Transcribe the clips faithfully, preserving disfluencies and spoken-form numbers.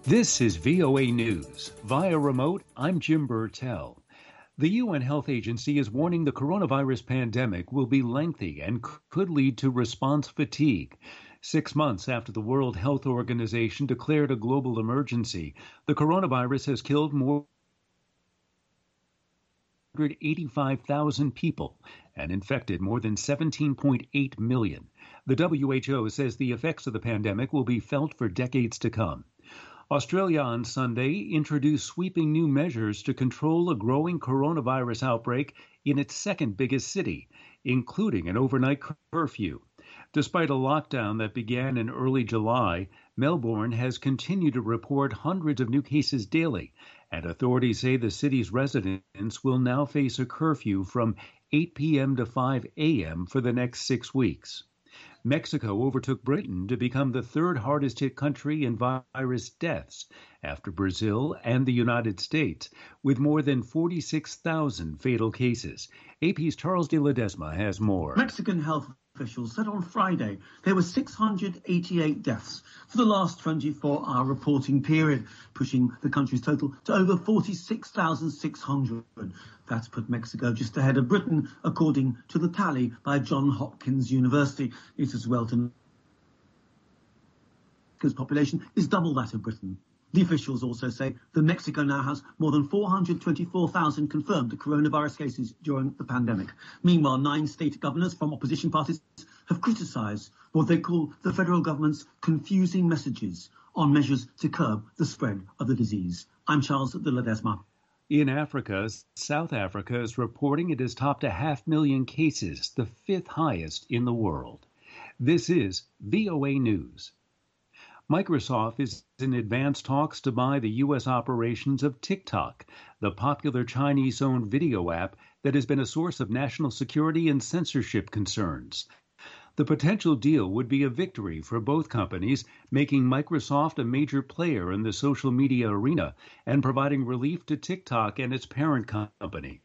This is V O A News. Via remote, I'm Jim Burtell. The U N Health Agency is warning the coronavirus pandemic will be lengthy and could lead to response fatigue. Six months after the World Health Organization declared a global emergency, the coronavirus has killed more than one hundred eighty-five thousand people and infected more than seventeen point eight million. The W H O says the effects of the pandemic will be felt for decades to come. Australia on Sunday introduced sweeping new measures to control a growing coronavirus outbreak in its second biggest city, including an overnight curfew. Despite a lockdown that began in early July, Melbourne has continued to report hundreds of new cases daily, and authorities say the city's residents will now face a curfew from eight p.m. to five a.m. for the next six weeks. Mexico overtook Britain to become the third hardest hit country in virus deaths after Brazil and the United States, with more than forty-six thousand fatal cases. A P's Charles de Ledesma has more. Mexican health officials said on Friday there were six hundred eighty-eight deaths for the last twenty-four hour reporting period, pushing the country's total to over forty-six thousand six hundred. That's put Mexico just ahead of Britain, according to the tally by Johns Hopkins University. It is well to know Mexico's population is double that of Britain. The officials also say that Mexico now has more than four hundred twenty-four thousand confirmed coronavirus cases during the pandemic. Meanwhile, nine state governors from opposition parties have criticised what they call the federal government's confusing messages on measures to curb the spread of the disease. I'm Charles de Ledesma. In Africa, South Africa is reporting it has topped a half million cases, the fifth highest in the world. This is V O A News. Microsoft is in advanced talks to buy the U S operations of TikTok, the popular Chinese-owned video app that has been a source of national security and censorship concerns. The potential deal would be a victory for both companies, making Microsoft a major player in the social media arena and providing relief to TikTok and its parent company.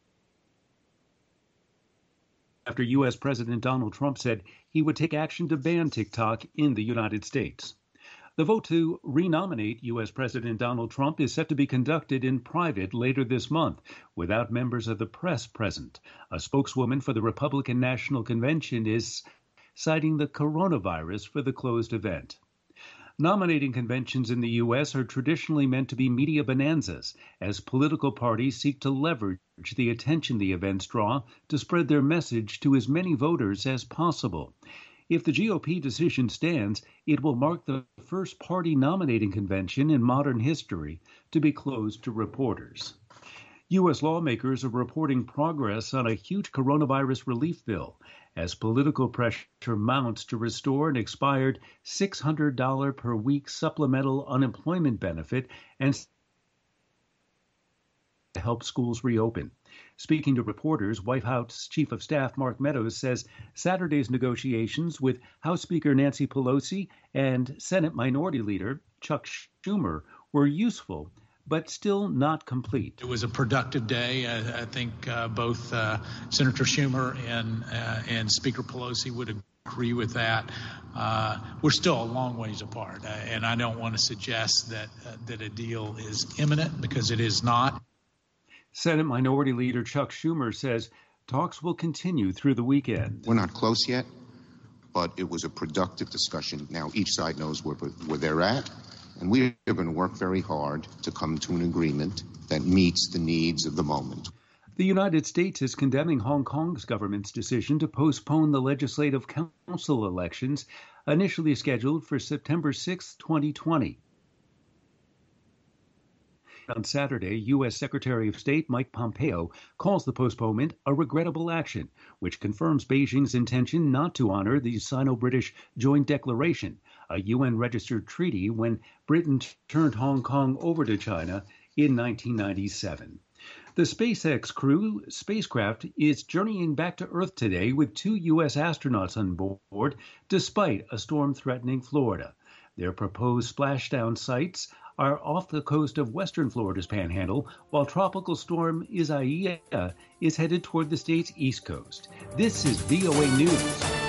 After U S President Donald Trump said he would take action to ban TikTok in the United States. The vote to renominate U S President Donald Trump is set to be conducted in private later this month, without members of the press present. A spokeswoman for the Republican National Convention is citing the coronavirus for the closed event. Nominating conventions in the U S are traditionally meant to be media bonanzas, as political parties seek to leverage the attention the events draw to spread their message to as many voters as possible. If the G O P decision stands, it will mark the first party nominating convention in modern history to be closed to reporters. U S lawmakers are reporting progress on a huge coronavirus relief bill as political pressure mounts to restore an expired six hundred dollars per week supplemental unemployment benefit and to help schools reopen. Speaking to reporters, White House Chief of Staff Mark Meadows says Saturday's negotiations with House Speaker Nancy Pelosi and Senate Minority Leader Chuck Schumer were useful, but still not complete. It was a productive day. I, I think uh, both uh, Senator Schumer and uh, and Speaker Pelosi would agree with that. Uh, we're still a long ways apart, uh, and I don't want to suggest that uh, that a deal is imminent, because it is not. Senate Minority Leader Chuck Schumer says talks will continue through the weekend. We're not close yet, but it was a productive discussion. Now each side knows where, where they're at, and we are going to work very hard to come to an agreement that meets the needs of the moment. The United States is condemning Hong Kong's government's decision to postpone the Legislative Council elections initially scheduled for September sixth, twenty twenty. On Saturday, U S Secretary of State Mike Pompeo calls the postponement a regrettable action, which confirms Beijing's intention not to honor the Sino-British Joint Declaration, a U N-registered treaty when Britain turned Hong Kong over to China in nineteen ninety-seven. The SpaceX Crew spacecraft is journeying back to Earth today with two U S astronauts on board, despite a storm threatening Florida. Their proposed splashdown sites are off the coast of western Florida's panhandle, while tropical storm Isaiah is headed toward the state's east coast. This is V O A News.